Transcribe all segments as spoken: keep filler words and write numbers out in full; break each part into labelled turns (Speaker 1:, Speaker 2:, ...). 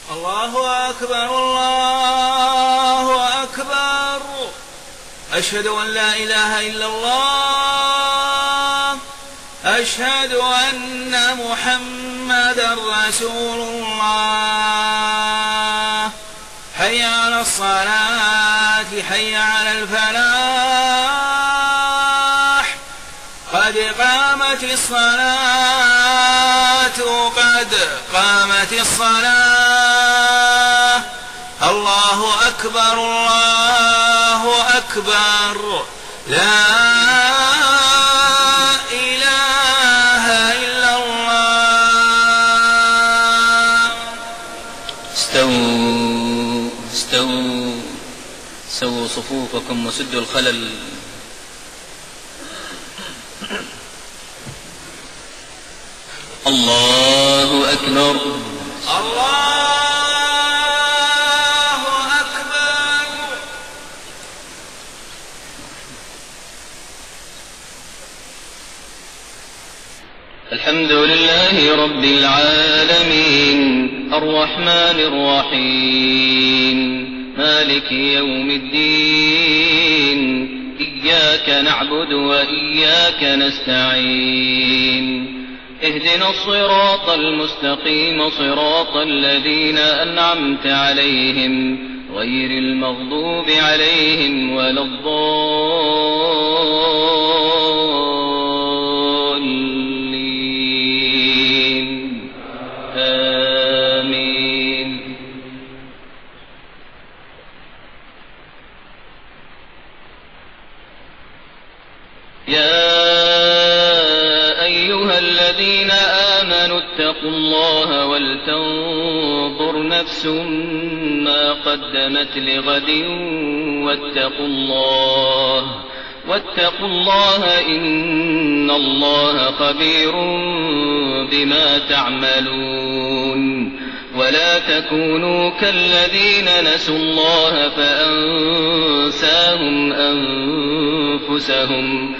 Speaker 1: الله أكبر الله أكبر. أشهد أن لا إله إلا الله. أشهد أن محمدا رسول الله. حي على الصلاة حي على الفلاح. قد قامت الصلاة قد قامت الصلاة. الله أكبر الله أكبر. لا إله إلا الله.
Speaker 2: استووا استووا سووا صفوفكم وسدوا الخلل. الله أكبر
Speaker 1: الله أكبر.
Speaker 2: الحمد لله رب العالمين الرحمن الرحيم مالك يوم الدين إياك نعبد وإياك نستعين اهدنا الصراط المستقيم صراط الذين أنعمت عليهم غير المغضوب عليهم ولا الضالين آمين. يا الذين آمنوا اتقوا الله ولتنظر نفس ما قدمت لغد واتقوا الله واتقوا الله إن الله خبير بما تعملون. ولا تكونوا كالذين نسوا الله فأنساهم أنفسهم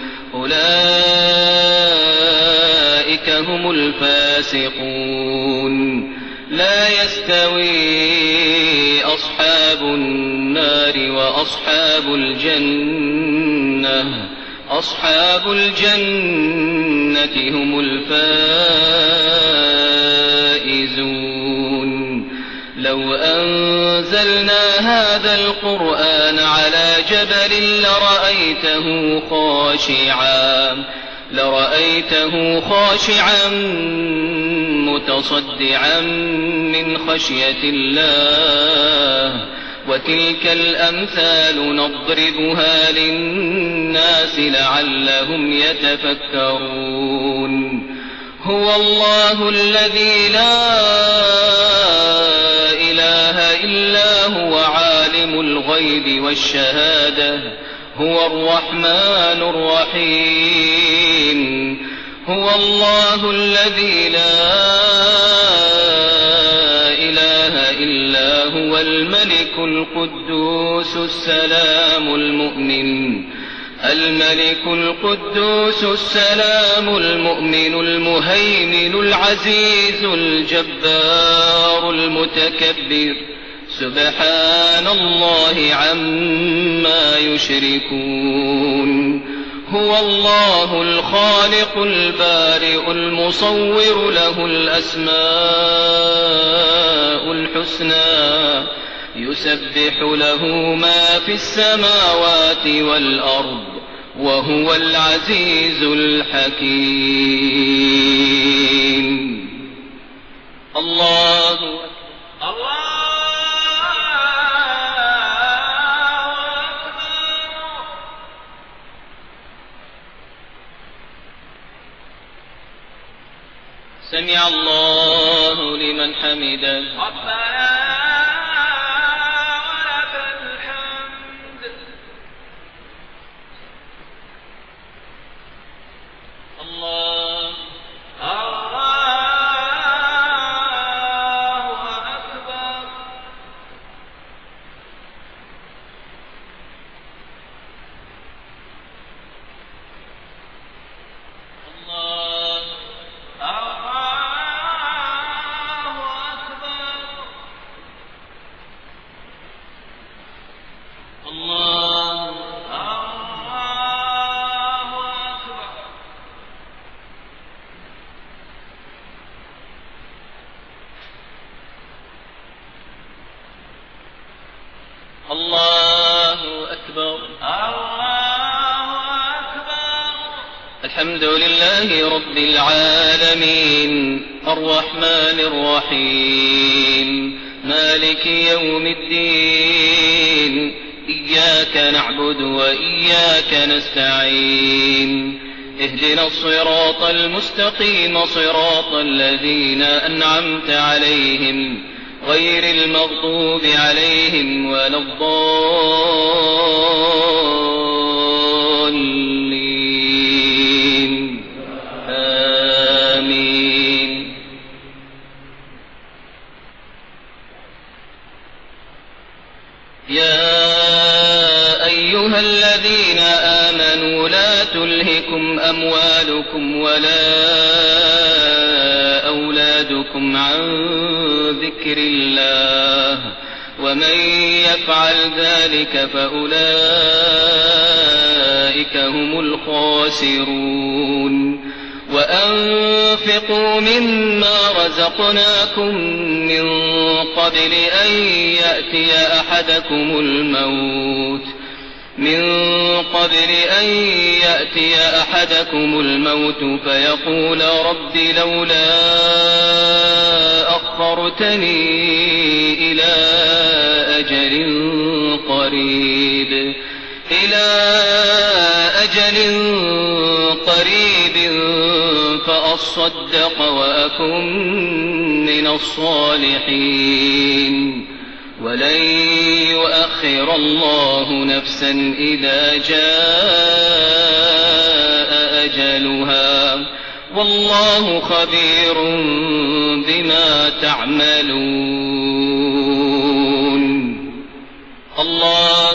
Speaker 2: أولئك هم الفاسقون. لا يستوي أصحاب النار وأصحاب الجنة أصحاب الجنة هم الفائزون. لو أنزلنا هذا القرآن على جبل لرأيته خاشعا لرأيته خاشعا متصدعا من خشية الله. وتلك الأمثال نضربها للناس لعلهم يتفكرون. هو الله الذي لا إله إلا هو عالم الغيب والشهادة هو الرحمن الرحيم. هو الله الذي لا إله إلا هو الملك القدوس السلام المؤمن الملك القدوس السلام المؤمن المهيمن العزيز الجبار المتكبر سبحان الله عما يشركون. هو الله الخالق البارئ المصور له الأسماء الحسنى يسبح له ما في السماوات والأرض وهو العزيز الحكيم. الله
Speaker 1: الله
Speaker 2: سمع الله لمن حمده
Speaker 1: ربنا ولك الحمد. الله الله أكبر. الله الله
Speaker 2: الله أكبر.
Speaker 1: الله أكبر.
Speaker 2: الحمد لله رب العالمين الرحمن الرحيم مالك يوم الدين إياك نعبد وإياك نستعين اهدنا الصراط المستقيم صراط الذين أنعمت عليهم غير المغضوب عليهم ولا الضالين آمين. يا أيها الذين آمنوا لا تلهكم أموالكم ولا أولادكم عن ذكر الله ومن يفعل ذلك فأولئك هم الخاسرون. وأنفقوا مما رزقناكم من قبل أن يأتي أحدكم الموت من قبل أن يأتي أحدكم الموت فيقول رب لولا أخرتني إلى أجل قريب إلى أجل قريب فأصدق وأكن من الصالحين ولن يؤخر الله نفسا إذا جاء أجلها والله خبير بما تعملون. الله